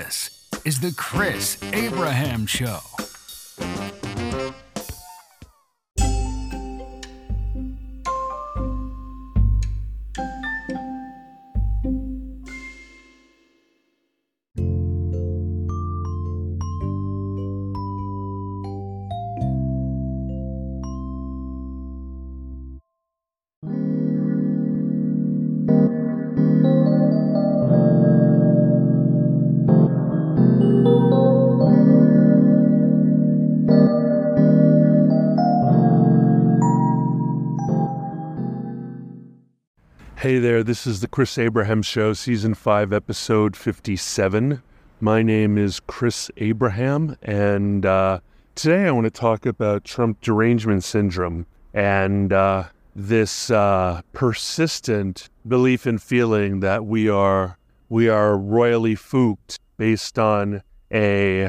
This is the Chris Abraham Show. Hey there, this is the Chris Abraham Show, Season 5, Episode 57. My name is Chris Abraham, and today I want to talk about Trump derangement syndrome and this persistent belief and feeling that we are royally fooked based on a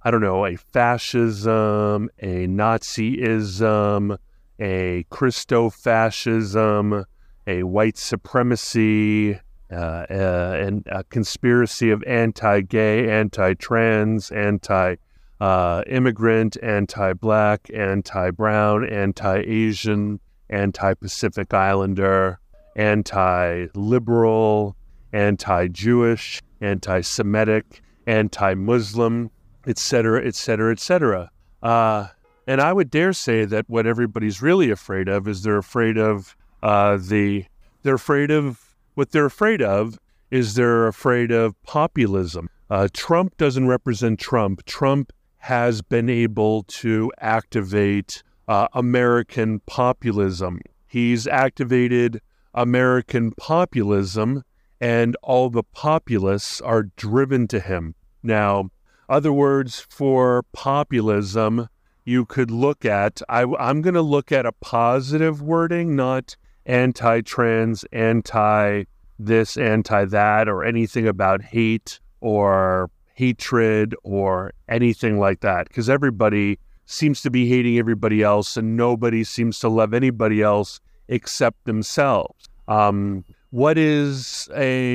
fascism, a Nazism, a Christo-fascism, a white supremacy, and a conspiracy of anti-gay, anti-trans, anti-immigrant, anti-black, anti-brown, anti-Asian, anti-Pacific Islander, anti-liberal, anti-Jewish, anti-Semitic, anti-Muslim, etc., etc., etc. And I would dare say that what everybody's really afraid of is they're afraid of populism. Trump doesn't represent Trump. Trump has been able to activate American populism. He's activated American populism, and all the populists are driven to him. Now, other words for populism, you could look at, I'm going to look at a positive wording, not anti-trans, anti-this, anti-that, or anything about hate or hatred or anything like that, because everybody seems to be hating everybody else and nobody seems to love anybody else except themselves. What is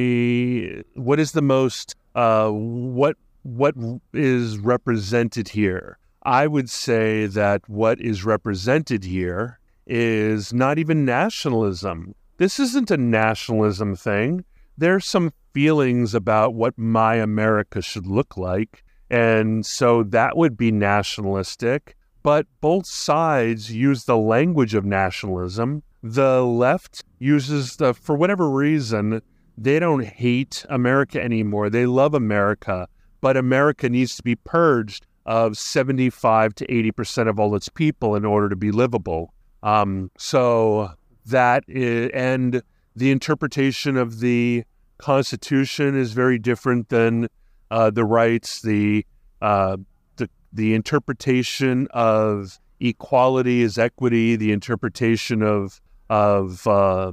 represented here? I would say that what is represented here is not even nationalism. This isn't a nationalism thing. There's some feelings about what my America should look like, and so that would be nationalistic. But both sides use the language of nationalism. The left uses for whatever reason, they don't hate America anymore. They love America, but America needs to be purged of 75 to 80% of all its people in order to be livable. So that is, and the interpretation of the Constitution is very different than the rights. The interpretation of equality is equity. The interpretation of the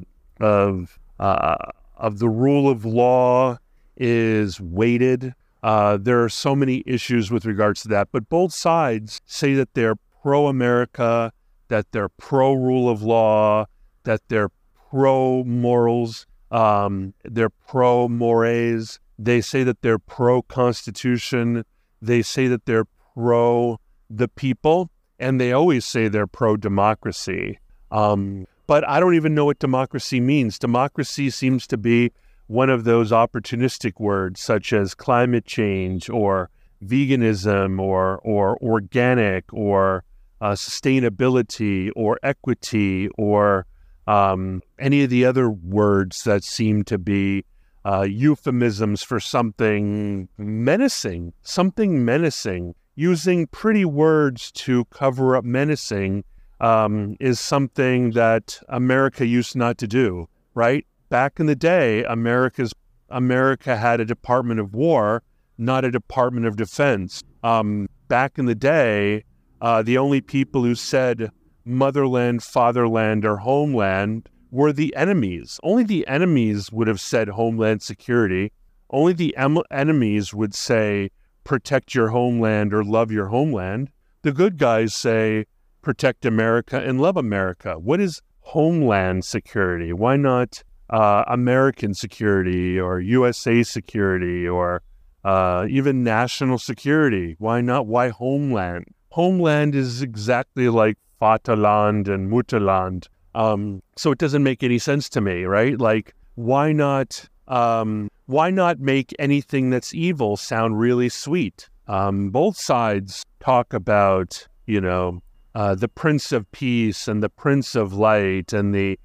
rule of law is weighted. There are so many issues with regards to that, but both sides say that they're pro-America, that they're pro-rule of law, that they're pro-morals, they're pro-mores. They say that they're pro-constitution. They say that they're pro-the people, and they always say they're pro-democracy. But I don't even know what democracy means. Democracy seems to be one of those opportunistic words such as climate change or veganism or organic or sustainability or equity or any of the other words that seem to be euphemisms for something menacing. Using pretty words to cover up menacing is something that America used not to do, right? Back in the day, America had a Department of War, not a Department of Defense. Back in the day, the only people who said motherland, fatherland, or homeland were the enemies. Only the enemies would have said homeland security. Only the enemies would say protect your homeland or love your homeland. The good guys say protect America and love America. What is homeland security? Why not American security or USA security or even national security. Why not? Why homeland? Homeland is exactly like Vaterland and Mutterland. So it doesn't make any sense to me, right? Like, why not make anything that's evil sound really sweet? Both sides talk about, the Prince of Peace and the Prince of Light and the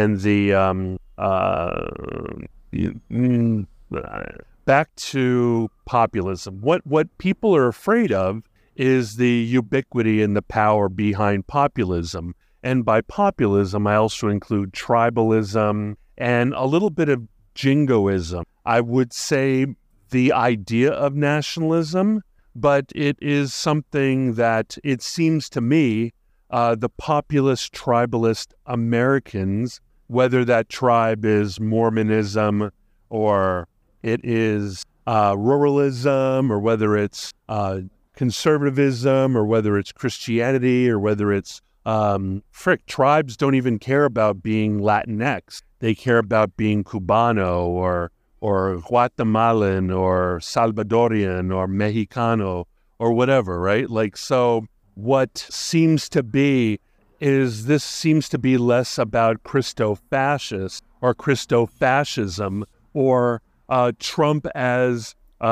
back to populism. What people are afraid of is the ubiquity and the power behind populism. And by populism, I also include tribalism and a little bit of jingoism. I would say the idea of nationalism, but it is something that it seems to me the populist, tribalist Americans, whether that tribe is Mormonism or it is ruralism or whether it's conservatism or whether it's Christianity or whether it's tribes don't even care about being Latinx. They care about being Cubano or Guatemalan or Salvadorian or Mexicano or whatever, right? Like, so what seems to be is this seems to be less about Christo-fascist or Christo-fascism or Trump as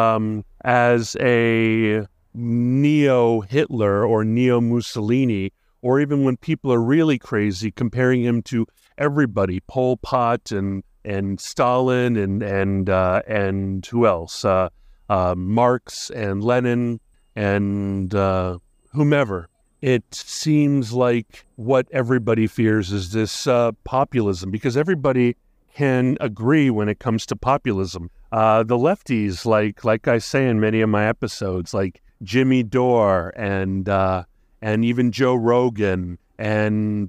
a neo-Hitler or neo-Mussolini, or even when people are really crazy, comparing him to everybody, Pol Pot and Stalin and who else? Marx and Lenin and whomever. It seems like what everybody fears is this populism, because everybody can agree when it comes to populism. The lefties, like I say in many of my episodes, like Jimmy Dore and even Joe Rogan and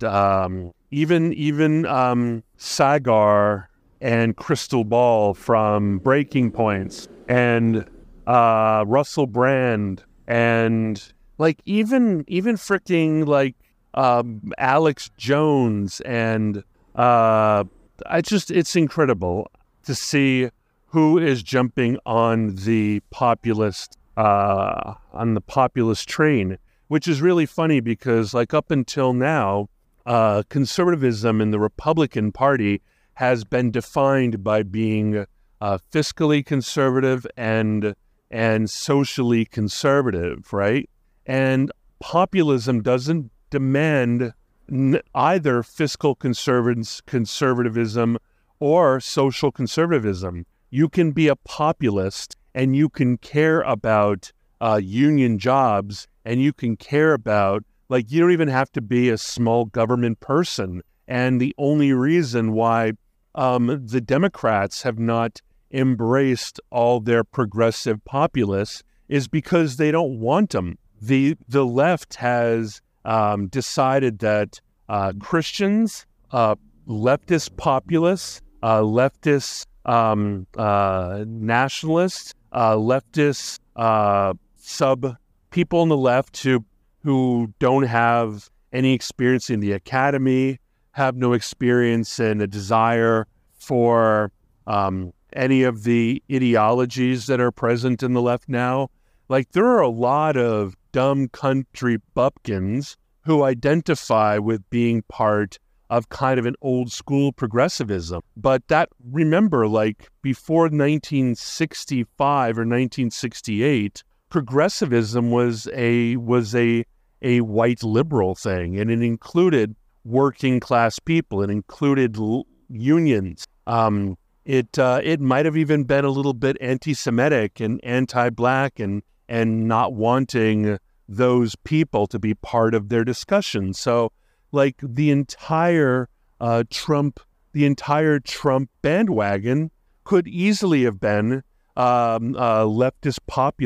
even Sagar and Crystal Ball from Breaking Points and Russell Brand and like even freaking like Alex Jones and it's incredible to see who is jumping on the populist train, which is really funny because like up until now, conservatism in the Republican Party has been defined by being fiscally conservative and socially conservative, right? And populism doesn't demand either fiscal conservatism or social conservatism. You can be a populist and you can care about union jobs and you can care about, like, you don't even have to be a small government person. And the only reason why the Democrats have not embraced all their progressive populists is because they don't want them. The left has decided that Christians, leftist populists, leftist nationalists, leftist people on the left who don't have any experience in the academy, have no experience and a desire for any of the ideologies that are present in the left now. Like, there are a lot of dumb country bumpkins who identify with being part of kind of an old school progressivism. But that, remember, like before 1965 or 1968, progressivism was a white liberal thing, and it included working class people. It included unions. It might have even been a little bit anti-Semitic and anti-black and not wanting those people to be part of their discussion. So, like, the entire Trump bandwagon could easily have been leftist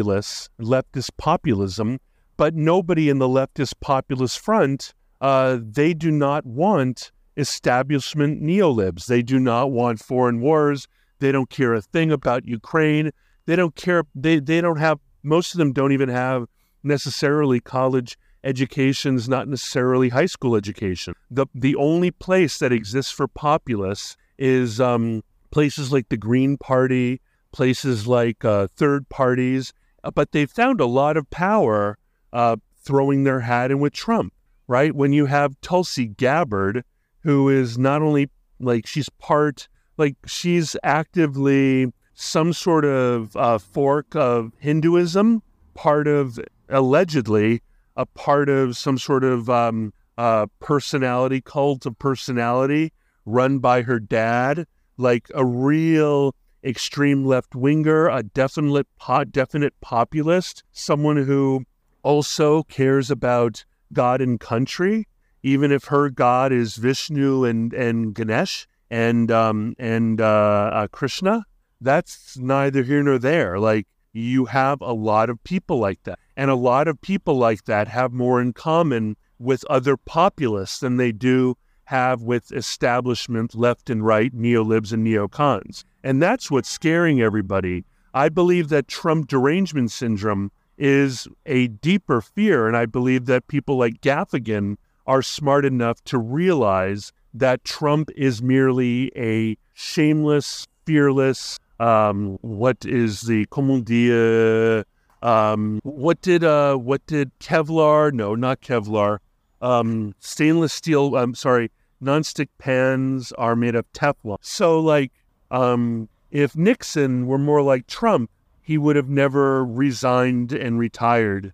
populism, but nobody in the leftist populist front, they do not want establishment neolibs. They do not want foreign wars. They don't care a thing about Ukraine. They don't care. They don't have, most of them don't even have necessarily college educations, not necessarily high school education. The only place that exists for populists is places like the Green Party, places like third parties, but they found a lot of power throwing their hat in with Trump, right? When you have Tulsi Gabbard, who is not only she's actively some sort of fork of Hinduism, allegedly a part of some sort of personality, cult of personality run by her dad, like a real extreme left-winger, a definite populist, someone who also cares about God and country, even if her God is Vishnu and Ganesh and Krishna. That's neither here nor there. Like, you have a lot of people like that. And a lot of people like that have more in common with other populists than they do have with establishment left and right neolibs and neocons. And that's what's scaring everybody. I believe that Trump derangement syndrome is a deeper fear, and I believe that people like Gaffigan are smart enough to realize that Trump is merely a shameless, fearless, what is the, comment dire, what did Kevlar, no, not Kevlar, stainless steel, nonstick pans are made of Teflon. So, like, if Nixon were more like Trump, he would have never resigned and retired.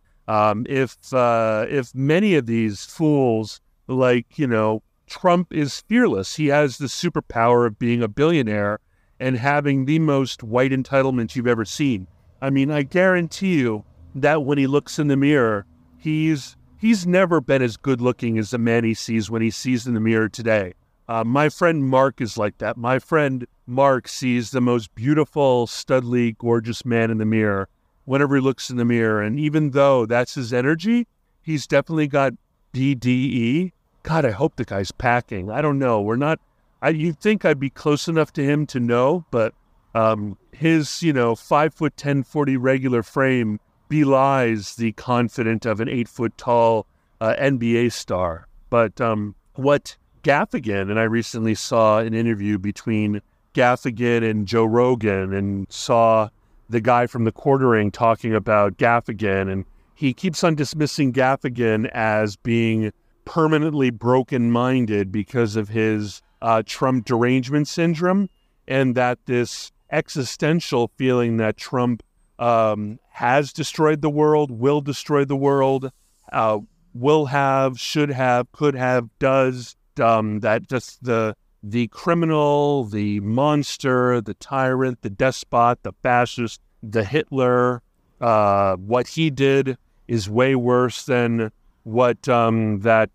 If many of these fools, like, Trump is fearless. He has the superpower of being a billionaire and having the most white entitlement you've ever seen. I mean, I guarantee you that when he looks in the mirror, he's never been as good looking as the man he sees when he sees in the mirror today. My friend Mark is like that. My friend Mark sees the most beautiful, studly, gorgeous man in the mirror whenever he looks in the mirror. And even though that's his energy, he's definitely got BDE. God, I hope the guy's packing. I don't know. You'd think I'd be close enough to him to know, but his, 5'10", 40 regular frame belies the confidence of an 8-foot tall NBA star. But what Gaffigan, and I recently saw an interview between Gaffigan and Joe Rogan, and saw the guy from The Quartering talking about Gaffigan, and he keeps on dismissing Gaffigan as being permanently broken-minded because of his Trump derangement syndrome, and that this existential feeling that Trump has destroyed the world, will destroy the world, will have, should have, could have, does, that just the criminal, the monster, the tyrant, the despot, the fascist, the Hitler, what he did is way worse than what that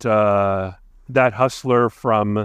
hustler from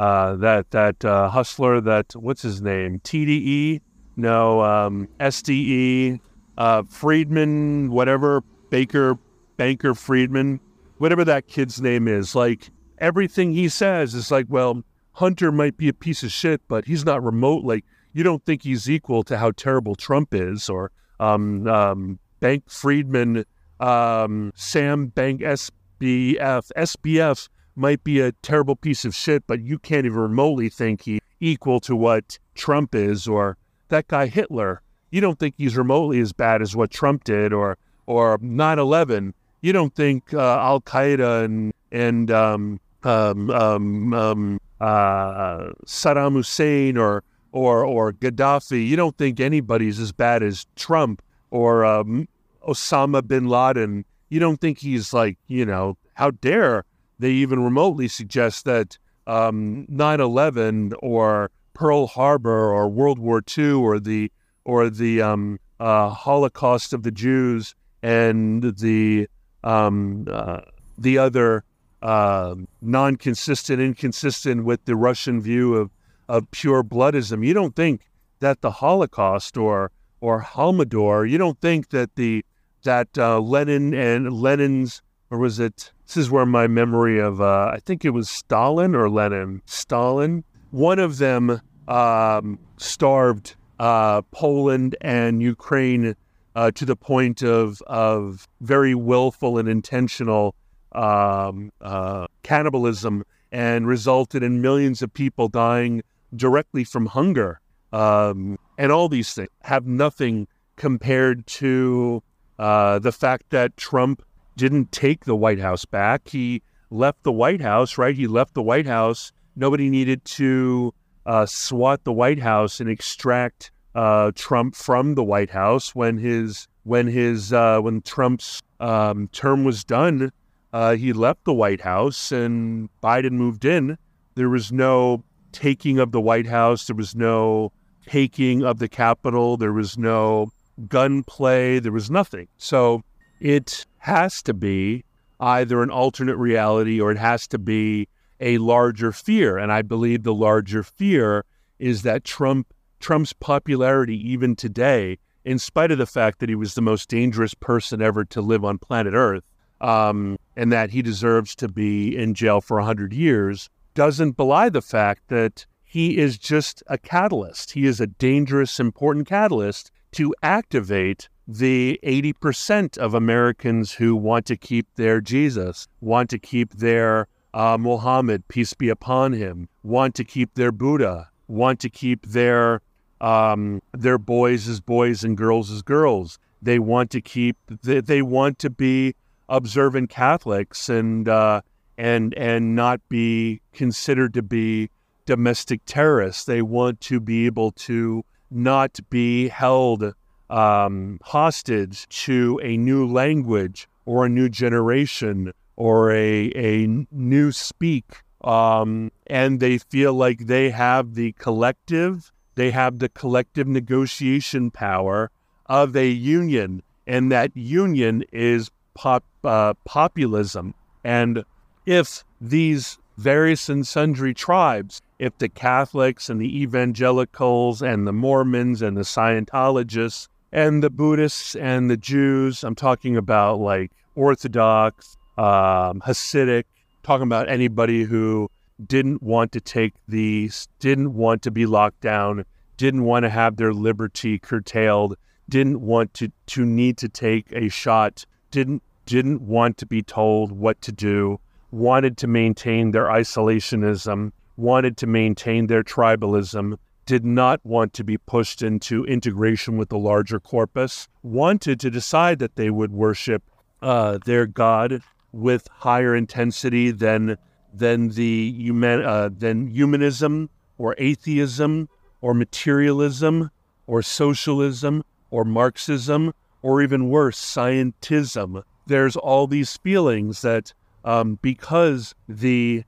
what's his name? TDE? No, SDE, Friedman, whatever, Banker Friedman, whatever that kid's name is. Like, everything he says is like, well, Hunter might be a piece of shit, but he's not remote. Like, you don't think he's equal to how terrible Trump is, or Bank Friedman, Sam Bank SBF might be a terrible piece of shit, but you can't even remotely think he's equal to what Trump is, or that guy Hitler. You don't think he's remotely as bad as what Trump did, or 9/11. You don't think Al Qaeda and Saddam Hussein or Gaddafi. You don't think anybody's as bad as Trump or Osama bin Laden. You don't think he's like, how dare they even remotely suggest that 9/11 or Pearl Harbor or World War II or the Holocaust of the Jews and the other inconsistent with the Russian view of pure bloodism. You don't think that the Holocaust or Holodomor, you don't think that Lenin and Lenin's, or was it, this is where my memory of, I think it was Stalin or Lenin. Stalin. One of them starved Poland and Ukraine to the point of very willful and intentional cannibalism, and resulted in millions of people dying directly from hunger. And and all these things have nothing compared to the fact that Trump didn't take the White House back. He left the White House, right? He left the White House. Nobody needed to swat the White House and extract Trump from the White House when Trump's term was done. He left the White House and Biden moved in. There was no taking of the White House. There was no taking of the Capitol. There was no gunplay. There was nothing. So it has to be either an alternate reality or it has to be a larger fear. And I believe the larger fear is that Trump's popularity even today, in spite of the fact that he was the most dangerous person ever to live on planet Earth, and that he deserves to be in jail for 100 years, doesn't belie the fact that he is just a catalyst. He is a dangerous, important catalyst to activate the 80% of Americans who want to keep their Jesus, want to keep their Muhammad, peace be upon him, want to keep their Buddha, want to keep their boys as boys and girls as girls. They want to keep. They want to be observant Catholics and not be considered to be domestic terrorists. They want to be able to not be held hostage to a new language or a new generation or a new speak. And they feel like they have the collective negotiation power of a union, and that union is populism. And if these various and sundry tribes, if the Catholics and the evangelicals and the Mormons and the Scientologists and the Buddhists and the Jews, I'm talking about like Orthodox, Hasidic, talking about anybody who didn't want to didn't want to be locked down, didn't want to have their liberty curtailed, didn't want to need to take a shot, didn't want to be told what to do, wanted to maintain their isolationism, wanted to maintain their tribalism, did not want to be pushed into integration with the larger corpus, wanted to decide that they would worship their God with higher intensity than humanism or atheism or materialism or socialism or Marxism or even worse, scientism. There's all these feelings that because the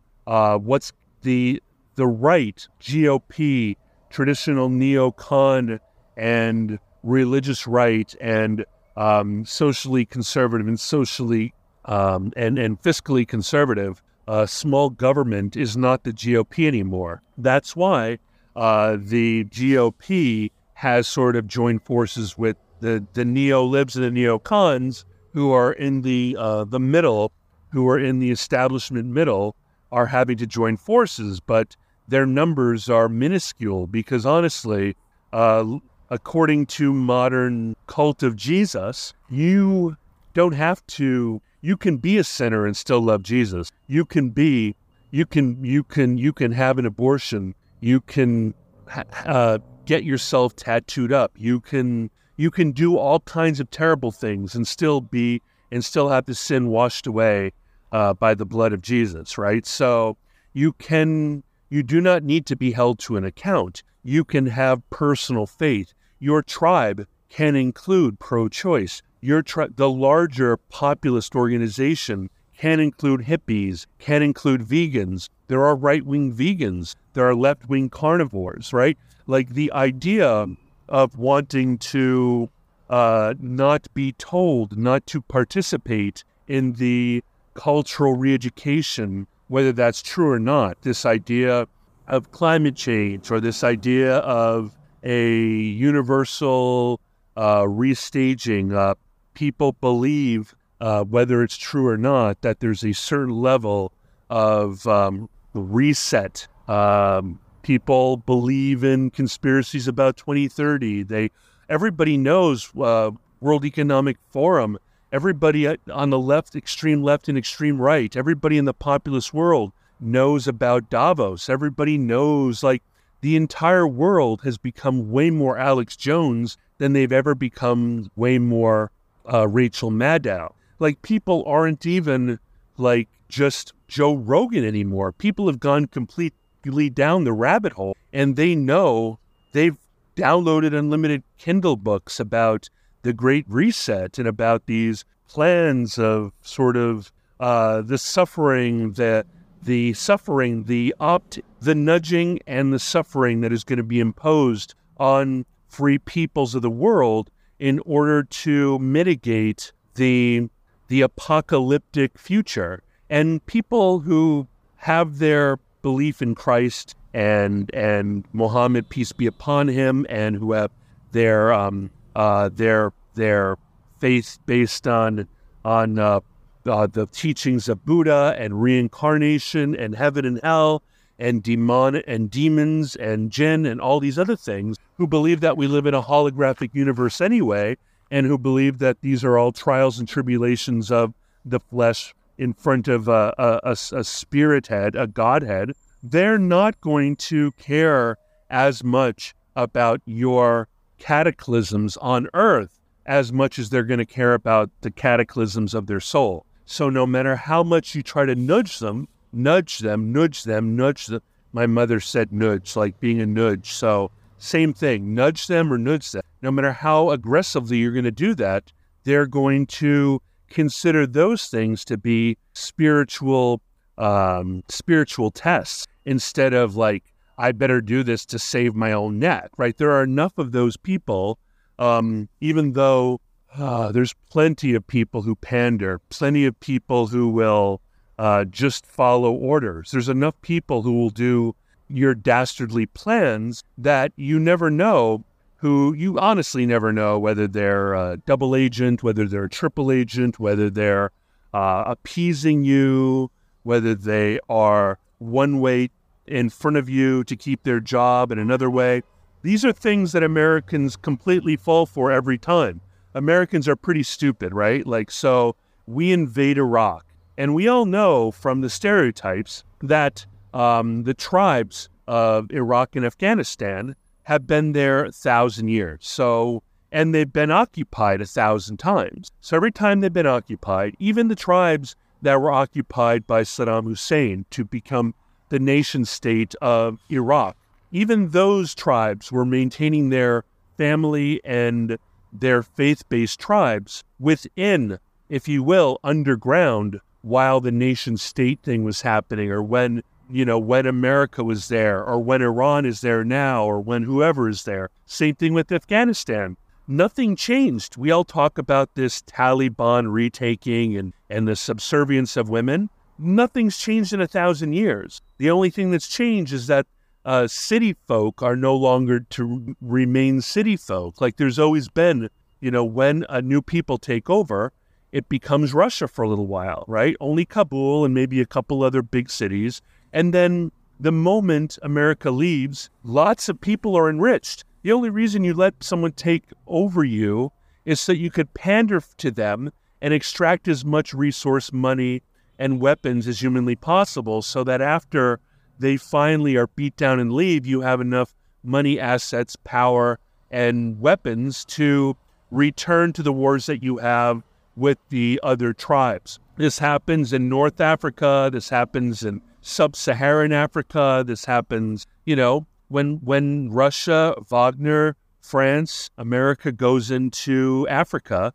right, GOP, traditional neocon, and religious right, and socially conservative and socially and fiscally conservative, small government is not the GOP anymore. That's why the GOP has sort of joined forces with the neo-libs and the neocons who are in the middle, who are in the establishment middle, are having to join forces, but their numbers are minuscule because honestly, according to modern cult of Jesus, you don't have to. You can be a sinner and still love Jesus. You can have an abortion. You can get yourself tattooed up. You can do all kinds of terrible things and still have the sin washed away by the blood of Jesus, right? So you do not need to be held to an account. You can have personal faith. Your tribe can include pro-choice. The larger populist organization can include hippies, can include vegans. There are right-wing vegans. There are left-wing carnivores, right? Like the idea of wanting to not be told, not to participate in the cultural re-education, whether that's true or not, this idea of climate change or this idea of a universal restaging. People believe, whether it's true or not, that there's a certain level of reset. People believe in conspiracies about 2030. Everybody knows World Economic Forum. Everybody on the left and extreme right, everybody in the populist world knows about Davos. Everybody knows, like, the entire world has become way more Alex Jones than they've ever become way more Rachel Maddow. Like, people aren't even like just Joe Rogan anymore. People have gone completely down the rabbit hole, and they know they've downloaded unlimited Kindle books about the Great Reset and about these plans of sort of the suffering, the nudging and the suffering that is going to be imposed on free peoples of the world in order to mitigate the apocalyptic future. And people who have their belief in Christ and Muhammad, peace be upon him, and who have their faith based on the teachings of Buddha and reincarnation and heaven and hell and demons and jinn and all these other things, who believe that we live in a holographic universe anyway, and who believe that these are all trials and tribulations of the flesh in front of a spirit head, a Godhead. They're not going to care as much about your cataclysms on earth as much as they're going to care about the cataclysms of their soul. So no matter how much you try to nudge them, my mother said nudge, like being a nudge. So same thing, nudge them or nudge them. No matter how aggressively you're going to do that, they're going to consider those things to be spiritual tests, instead of like, I better do this to save my own neck, right? There are enough of those people, even though there's plenty of people who pander, plenty of people who will just follow orders. There's enough people who will do your dastardly plans that you never know, who you honestly never know whether they're a double agent, whether they're a triple agent, whether they're appeasing you, whether they are one way in front of you to keep their job and another way. These are things that Americans completely fall for every time. Americans are pretty stupid, right? Like, so we invade Iraq, and we all know from the stereotypes that the tribes of Iraq and Afghanistan have been there 1,000 years. So, and they've been occupied 1,000 times. So every time they've been occupied, even the tribes that were occupied by Saddam Hussein to become the nation state of Iraq, even those tribes were maintaining their family and their faith-based tribes within, if you will, underground, while the nation state thing was happening, or when America was there, or when Iran is there now, or when whoever is there. Same thing with Afghanistan. Nothing changed. We all talk about this Taliban retaking and the subservience of women. Nothing's changed in 1,000 years. The only thing that's changed is that city folk are no longer to remain city folk. Like, there's always been, when a new people take over, it becomes Russia for a little while, right? Only Kabul and maybe a couple other big cities. And then the moment America leaves, lots of people are enriched. The only reason you let someone take over you is so you could pander to them and extract as much resource, money, and weapons as humanly possible, so that after they finally are beat down and leave, you have enough money, assets, power, and weapons to return to the wars that you have with the other tribes. This happens in North Africa. This happens in Sub-Saharan Africa. This happens, when Russia, Wagner, France, America goes into Africa,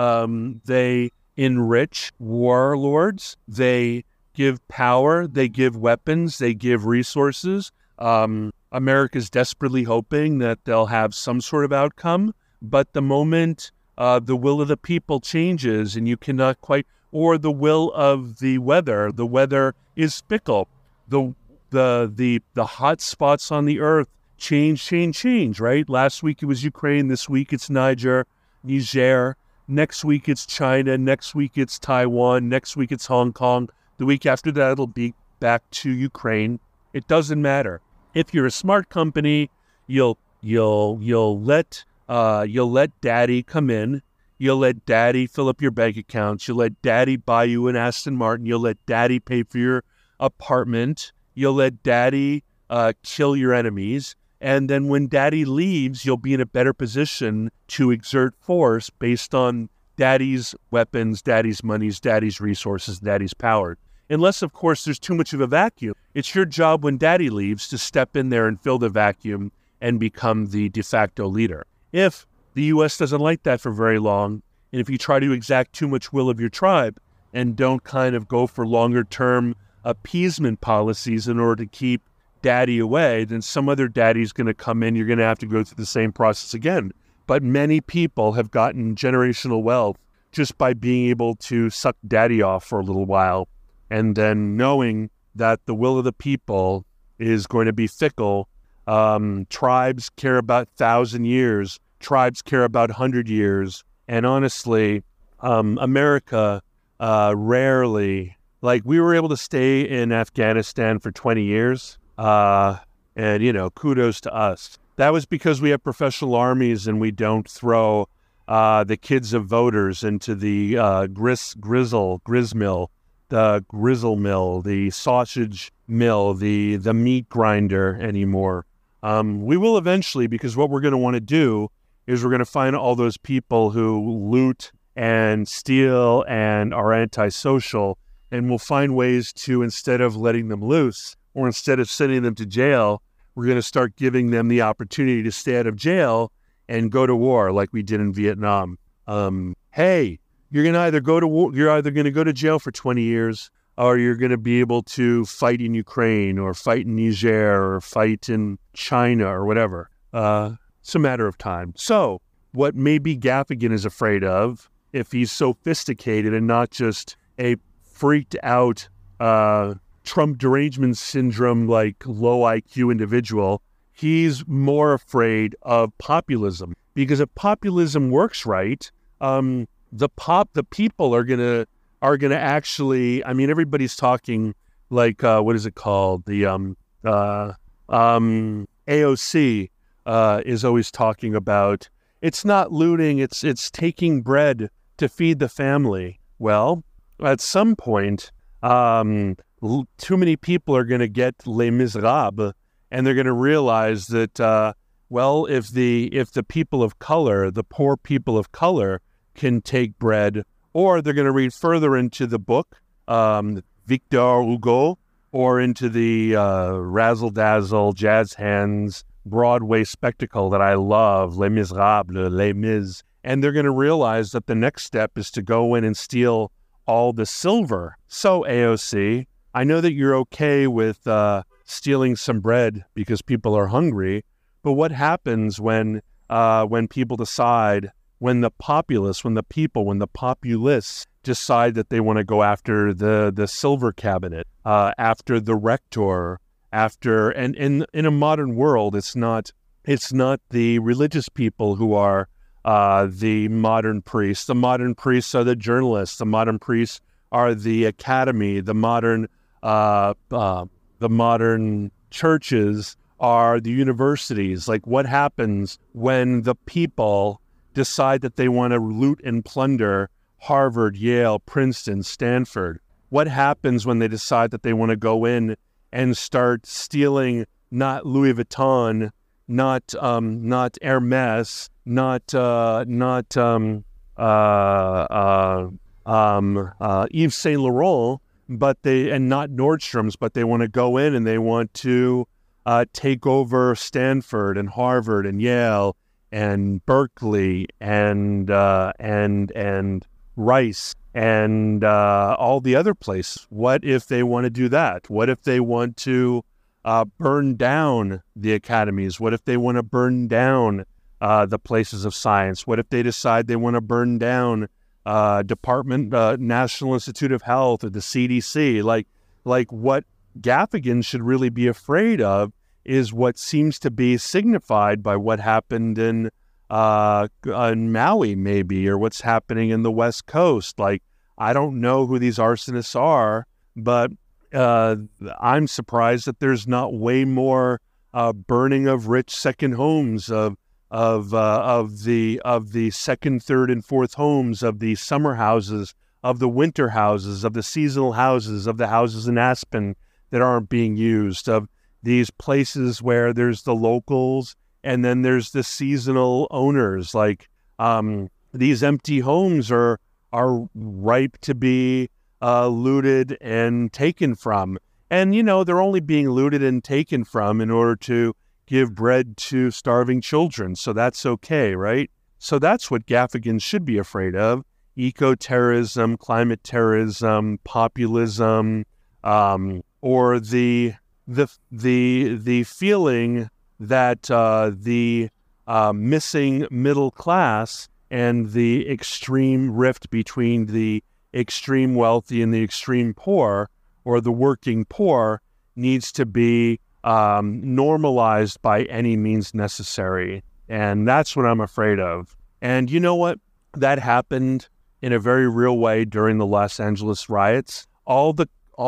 they enrich warlords, they give power, they give weapons, they give resources. America's desperately hoping that they'll have some sort of outcome, but the moment the will of the people changes and you cannot quite, or the will of the weather is fickle. The hot spots on the earth change, right? Last week it was Ukraine, this week it's Niger, next week it's China, next week it's Taiwan, next week it's Hong Kong, the week after that it'll be back to Ukraine. It doesn't matter. If you're a smart company, you'll let daddy come in, you'll let daddy fill up your bank accounts, you'll let daddy buy you an Aston Martin, you'll let daddy pay for your apartment, you'll let daddy kill your enemies. And then when daddy leaves, you'll be in a better position to exert force based on daddy's weapons, daddy's monies, daddy's resources, daddy's power. Unless, of course, there's too much of a vacuum. It's your job when daddy leaves to step in there and fill the vacuum and become the de facto leader. If the U.S. doesn't like that for very long, and if you try to exact too much will of your tribe and don't kind of go for longer-term appeasement policies in order to keep daddy away, then some other daddy's going to come in. You're going to have to go through the same process again. But many people have gotten generational wealth just by being able to suck daddy off for a little while and then knowing that the will of the people is going to be fickle. Tribes care about 1,000 years. Tribes care about 100 years. And honestly, America rarely, like we were able to stay in Afghanistan for 20 years. And, kudos to us. That was because we have professional armies and we don't throw the kids of voters into the grizzle mill, the sausage mill, the meat grinder anymore. We will eventually, because what we're going to want to do is we're going to find all those people who loot and steal and are antisocial, and we'll find ways to, instead of letting them loose or instead of sending them to jail, we're going to start giving them the opportunity to stay out of jail and go to war like we did in Vietnam. Hey, you're going to either go to war, you're either going to go to jail for 20 years, or you're going to be able to fight in Ukraine or fight in Niger or fight in China or whatever. It's a matter of time. So what maybe Gaffigan is afraid of, if he's sophisticated and not just a freaked out Trump derangement syndrome, like low IQ individual, he's more afraid of populism. Because if populism works right, the people are gonna actually. I mean, everybody's talking like what is it called? The AOC is always talking about it's not looting, it's taking bread to feed the family. Well, at some point, too many people are going to get Les Miserables, and they're going to realize that, if the people of color, the poor people of color, can take bread, or they're going to read further into the book, Victor Hugo, or into the razzle-dazzle, jazz hands, Broadway spectacle that I love, Les Miserables, Les Mis, and they're going to realize that the next step is to go in and steal all the silver. So AOC, I know that you're okay with stealing some bread because people are hungry, but what happens when people decide, when the populists decide that they want to go after the silver cabinet, after the rector, and in a modern world, it's not the religious people who are the modern priests. The modern priests are the journalists. The modern priests are the academy. The modern churches are the universities. Like, what happens when the people decide that they want to loot and plunder Harvard, Yale, Princeton, Stanford? What happens when they decide that they want to go in and start stealing not Louis Vuitton, not Hermes, not Yves Saint Laurent, and not Nordstrom's, but they want to go in and they want to take over Stanford and Harvard and Yale and Berkeley and Rice and all the other places. What if they want to do that? What if they want to burn down the academies? What if they want to burn down the places of science? What if they decide they want to burn down National Institute of Health or the CDC? Like what Gaffigan should really be afraid of is what seems to be signified by what happened in Maui, maybe, or what's happening in the West Coast. Like, I don't know who these arsonists are, but I'm surprised that there's not way more burning of rich second homes, of the second, third, and fourth homes, of the summer houses, of the winter houses, of the seasonal houses, of the houses in Aspen that aren't being used, of these places where there's the locals and then there's the seasonal owners. Like these empty homes are ripe to be looted and taken from. And, they're only being looted and taken from in order to give bread to starving children. So that's okay, right? So that's what Gaffigan should be afraid of. Eco-terrorism, climate terrorism, populism, or the feeling that the missing middle class and the extreme rift between the extreme wealthy and the extreme poor, or the working poor, needs to be normalized by any means necessary. And that's what I'm afraid of. And you know what? That happened in a very real way during the Los Angeles riots. All the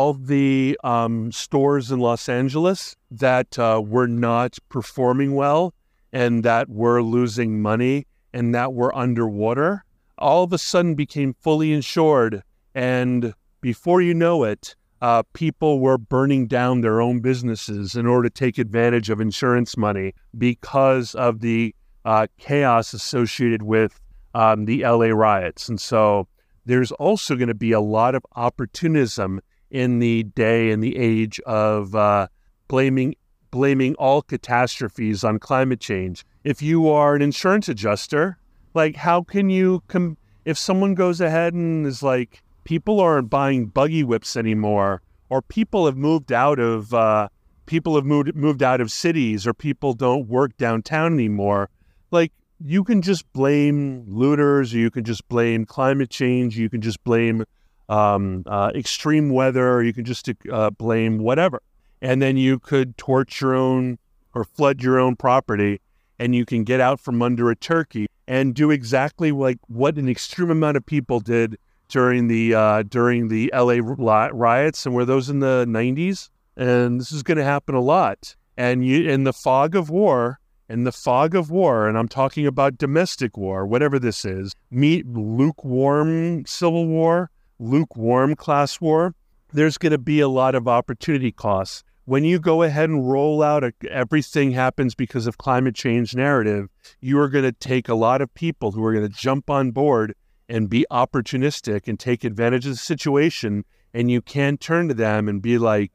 stores in Los Angeles that were not performing well and that were losing money and that were underwater, all of a sudden became fully insured. And before you know it, people were burning down their own businesses in order to take advantage of insurance money because of the chaos associated with the LA riots. And so there's also going to be a lot of opportunism in the day and the age of blaming all catastrophes on climate change. If you are an insurance adjuster, like how can you if someone goes ahead and is like, people aren't buying buggy whips anymore, or people have moved out of cities, or people don't work downtown anymore, like you can just blame looters, or you can just blame climate change, you can just blame extreme weather, or you can just blame whatever. And then you could torch your own or flood your own property, and you can get out from under a turkey and do exactly like what an extreme amount of people did during the LA riots, and were those in the 90s. And this is going to happen a lot. And in the fog of war, and I'm talking about domestic war, whatever this is, meet lukewarm civil war, lukewarm class war, there's going to be a lot of opportunity costs. When you go ahead and roll out everything happens because of climate change narrative, you are going to take a lot of people who are going to jump on board and be opportunistic and take advantage of the situation. And you can't turn to them and be like,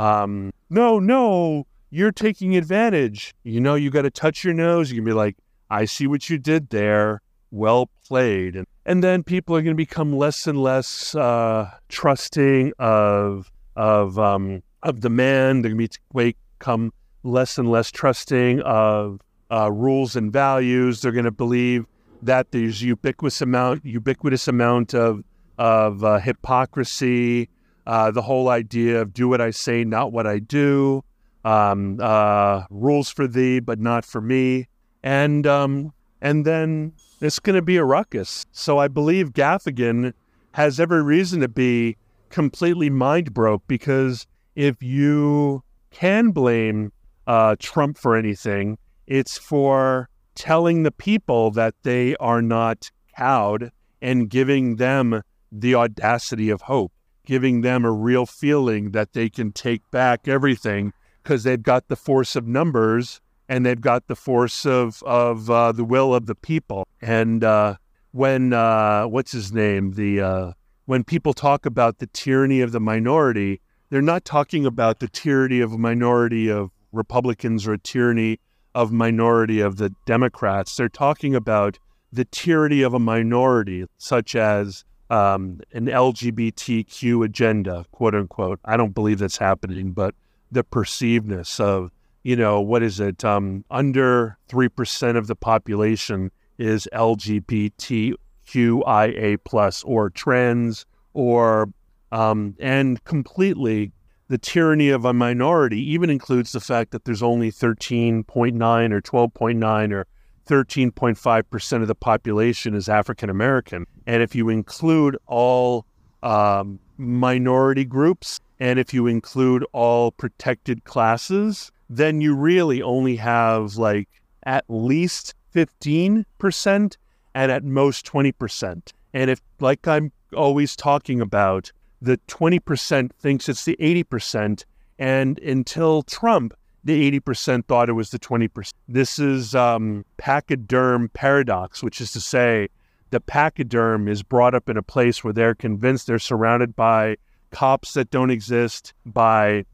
no, you're taking advantage. You got to touch your nose. You can be like, I see what you did there. Well played. And then people are going to become less and less trusting of demand. They're going to become less and less trusting of rules and values. They're going to believe that there's ubiquitous amount of hypocrisy. The whole idea of do what I say, not what I do. Rules for thee, but not for me. And then it's going to be a ruckus. So I believe Gaffigan has every reason to be completely mind broke, because if you can blame Trump for anything, it's for telling the people that they are not cowed and giving them the audacity of hope, giving them a real feeling that they can take back everything because they've got the force of numbers and they've got the force of the will of the people. And when what's his name? When people talk about the tyranny of the minority, they're not talking about the tyranny of a minority of Republicans or a tyranny of minority of the Democrats. They're talking about the tyranny of a minority, such as an LGBTQ agenda, quote unquote. I don't believe that's happening, but the perceivedness of, what is it? Under 3% of the population is LGBTQIA plus or trans, or and completely the tyranny of a minority even includes the fact that there's only 13.9 or 12.9 or 13.5% of the population is African American. And if you include all minority groups, and if you include all protected classes, then you really only have like at least 15% and at most 20%. And if, like I'm always talking about, the 20% thinks it's the 80%, and until Trump the 80% thought it was the 20%. This is pachyderm paradox, which is to say the pachyderm is brought up in a place where they're convinced they're surrounded by cops that don't exist, by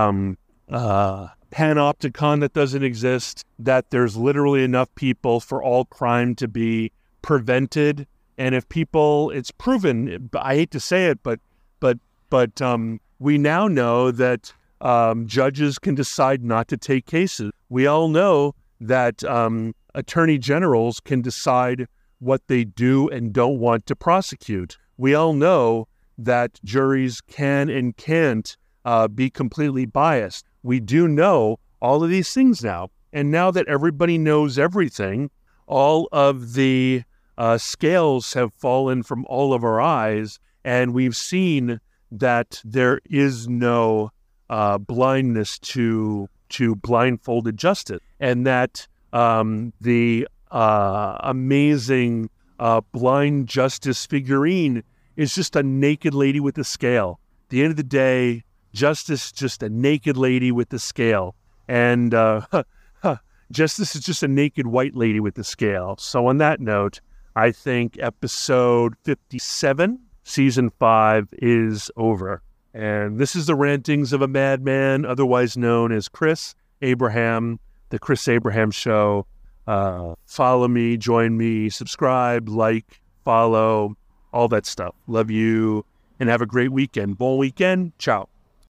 panopticon that doesn't exist, that there's literally enough people for all crime to be prevented. And if people, it's proven, I hate to say it, but we now know that judges can decide not to take cases. We all know that attorney generals can decide what they do and don't want to prosecute. We all know that juries can and can't be completely biased. We do know all of these things now. And now that everybody knows everything, all of the scales have fallen from all of our eyes, and we've seen that there is no blindness to blindfolded justice, and that the amazing blind justice figurine is just a naked lady with a scale. At the end of the day, justice is just a naked lady with the scale, and justice is just a naked white lady with the scale. So on that note, I think episode 57, season 5 is over. And this is the rantings of a madman, otherwise known as Chris Abraham, the Chris Abraham Show. Follow me, join me, subscribe, like, follow, all that stuff. Love you, and have a great weekend. Bon weekend. Ciao.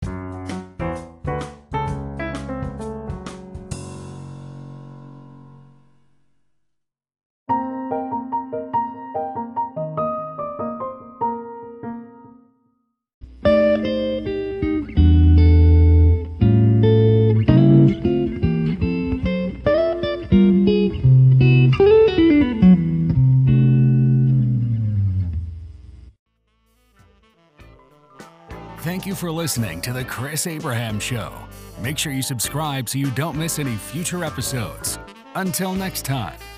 Thank you for listening to The Chris Abraham Show. Make sure you subscribe so you don't miss any future episodes. Until next time.